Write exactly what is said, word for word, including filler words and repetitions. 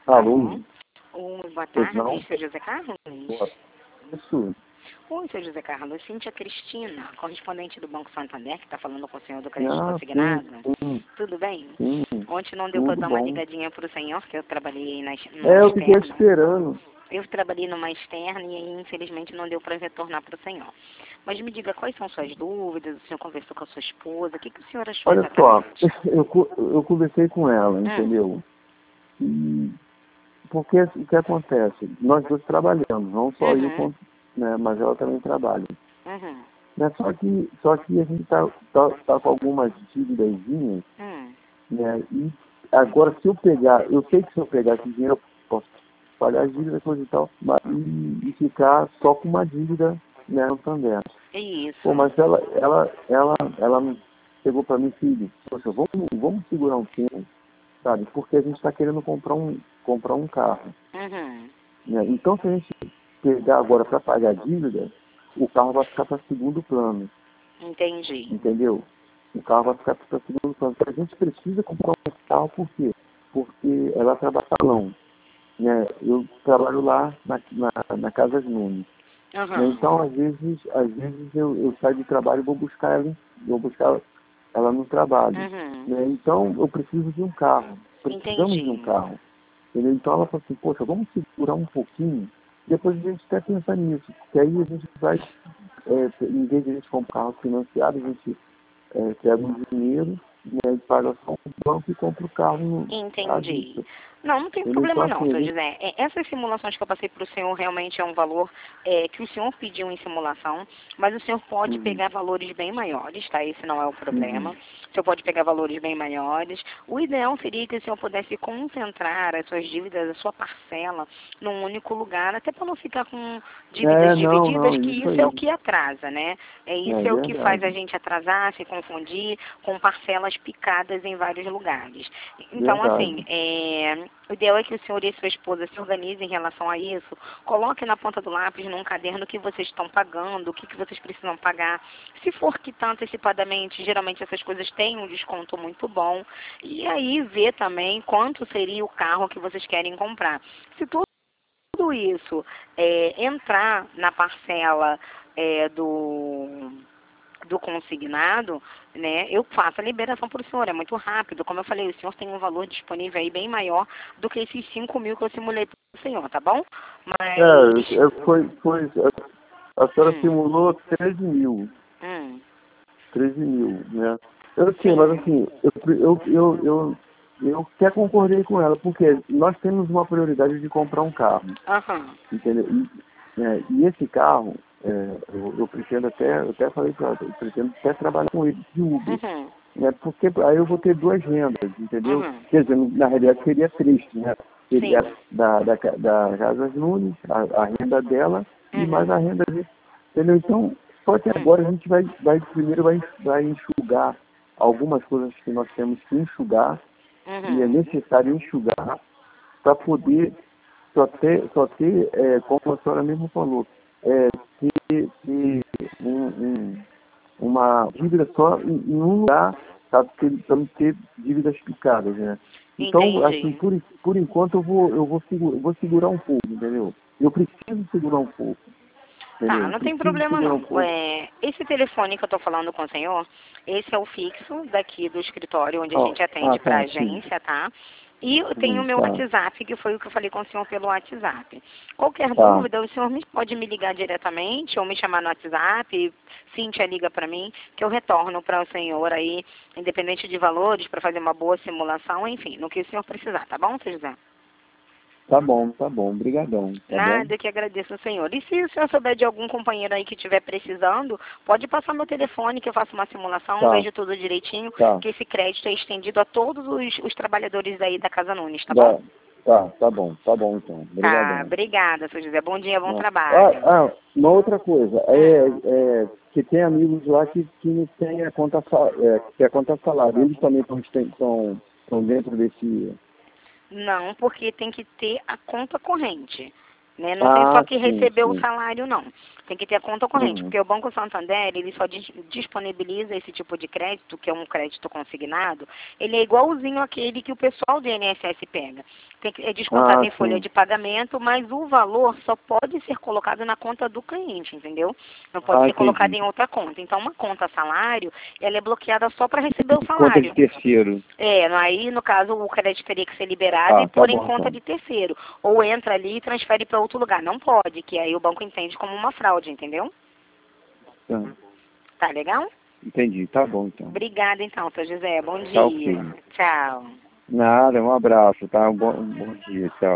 Alô? Oi, boa Pois tarde, não? seu José Carlos. Boa. Isso. Oi, seu José Carlos. Cíntia Cristina, correspondente do Banco Santander, que está falando com o senhor do crédito Ah, sim, consignado. sim, Tudo bem? sim. Ontem não deu para Tudo dar uma bom. ligadinha para o senhor, que eu trabalhei na, numa É, eu fiquei externa. esperando. Eu trabalhei numa externa e aí, infelizmente, não deu para retornar para o senhor. Mas me diga, quais são suas dúvidas? O senhor conversou com a sua esposa? O que, que o senhor achou Olha só, exatamente? eu, co- eu conversei com ela, Hum, entendeu? E porque o que acontece? Nós dois trabalhamos, não só eu, uhum, quanto, né, mas ela também trabalha. uhum, Né? Só que, só que a gente tá, tá, tá com algumas dívidazinhas, hum. né? E agora se eu pegar, eu sei que se eu pegar esse dinheiro, eu posso pagar as dívidas, coisa e tal, mas, e, e ficar só com uma dívida, né, no Santander. É Pô, isso. mas ela, ela, ela, ela me chegou para mim, filho, poxa, vamos, vamos segurar um tempo, sabe? Porque a gente está querendo comprar um, comprar um carro, Uhum, né? Então, se a gente pegar agora para pagar a dívida, o carro vai ficar para segundo plano, entendi. entendeu? O carro vai ficar para segundo plano. Então, a gente precisa comprar um carro, por quê? Porque ela trabalha no salão, né? Eu trabalho lá na, na, na Casas Nunes. Né? Uhum, Então, às vezes, às vezes eu, eu saio do trabalho e vou buscar ela, em- vou buscar ela no trabalho. uhum, Né? Então, eu preciso de um carro. Precisamos de um entendi. carro. Entendeu? Então, ela falou assim, poxa, vamos segurar um pouquinho, depois a gente até pensa nisso, porque aí a gente vai, é, em vez de a gente comprar um carro financiado, a gente é, pega um dinheiro, né, e paga só um banco e compra o carro no, à Entendi. vista. Não, não tem Entendeu? Então, problema não, assim, a seu gente... José. É, essas simulações que eu passei para o senhor realmente é um valor é, que o senhor pediu em simulação, mas o senhor pode Uhum, pegar valores bem maiores, tá? Esse não é o problema. uhum, O senhor pode pegar valores bem maiores. O ideal seria que o senhor pudesse concentrar as suas dívidas, a sua parcela, num único lugar, até para não ficar com dívidas é, não, divididas, não, que isso isso é o aí. que atrasa, né? É, isso É é o que faz a verdade, gente atrasar, se confundir com parcelas picadas em vários lugares. Então, assim, verdade. é, o ideal é que o senhor e sua esposa se organizem em relação a isso, coloque na ponta do lápis, num caderno, o que vocês estão pagando, o que, que vocês precisam pagar. Se for quitar antecipadamente, geralmente essas coisas têm um desconto muito bom. E aí ver também quanto seria o carro que vocês querem comprar. Se tudo tudo isso é, entrar na parcela é, do do consignado, né, eu faço a liberação para o senhor, é muito rápido. Como eu falei, o senhor tem um valor disponível aí bem maior do que esses cinco mil que eu simulei para o senhor, tá bom? Mas... É, é, foi, foi, a, a senhora Hum, simulou treze mil, hum, treze mil, né? Eu sei, mas sim, assim, eu, eu, eu, eu, eu até concordei com ela, porque nós temos uma prioridade de comprar um carro, aham, entendeu? E, é, e esse carro, é, eu, eu pretendo até, eu até falei para ela, eu pretendo até trabalhar com ele de Uber, uhum, né? Porque aí eu vou ter duas rendas, entendeu? uhum, Quer dizer, na realidade seria três, né? Seria sim, da, da, ca- da Casas Nunes, a, a renda dela e mais uhum, a renda dele, entendeu? Então, só que hum, agora a gente vai, vai primeiro vai, vai enxugar algumas coisas que nós temos que enxugar e é uhum, necessário enxugar para poder só ter, só ter é, como a senhora mesmo falou, é, ter, ter um, um, uma dívida só em, em um lugar, tá? Para não ter dívidas picadas, né? Então, assim, entendi. por, por enquanto eu vou, eu, vou segurar, eu vou segurar um pouco, entendeu? Eu preciso segurar um pouco, Tá, entendeu? não tem Preciso problema segurar um não. pouco. É, esse telefone que eu estou falando com o senhor, esse é o fixo daqui do escritório onde a Ah, gente ah, atende para a tá, sim. agência, tá? E eu tenho o Sim, meu tá, WhatsApp, que foi o que eu falei com o senhor pelo WhatsApp. Qualquer tá. dúvida, o senhor me- pode me ligar diretamente ou me chamar no WhatsApp, Cíntia liga para mim, que eu retorno para o senhor aí, independente de valores, para fazer uma boa simulação, enfim, no que o senhor precisar, tá bom, seu José? Tá bom, tá bom. Obrigadão, tá bom? Nada, eu que agradeço ao senhor. E se o senhor souber de algum companheiro aí que estiver precisando, pode passar meu telefone que eu faço uma simulação, Tá, vejo tudo direitinho, tá. que esse crédito é estendido a todos os, os trabalhadores aí da Casa Nunes, tá bom? Dá, tá, tá bom, tá bom então. Tá, Obrigadão. obrigada, seu José. Bom dia, bom Não. Ah, trabalho. ah, uma outra coisa, Hum. é, é que tem amigos lá que, que tem a conta, sa- é, que a conta salário, eles também estão estão estão dentro desse. Não, porque tem que ter a conta corrente. Né? Não Ah, tem só que sim, recebeu sim. o salário, não. Tem que ter a conta corrente, Uhum. porque o Banco Santander, ele só dis- disponibiliza esse tipo de crédito, que é um crédito consignado, ele é igualzinho àquele que o pessoal do I N S S pega. Tem que, é descontado Ah, em folha sim. de pagamento, mas o valor só pode ser colocado na conta do cliente, entendeu? Não pode Ah, ser colocado entendi. em outra conta. Então, uma conta salário, ela é bloqueada só para receber o Conta de salário. terceiro. É, aí no caso o crédito teria que ser liberado e Ah, tá pôr em bom, conta então. de terceiro. Ou entra ali e transfere para outro lugar. Não pode, que aí o banco entende como uma fraude, entendeu? Tá. Tá legal? Entendi, tá bom, então. Obrigada então, seu José. Bom Tá dia. ok. Tchau. Nada, um abraço, tá? Um bom, um bom dia, tchau.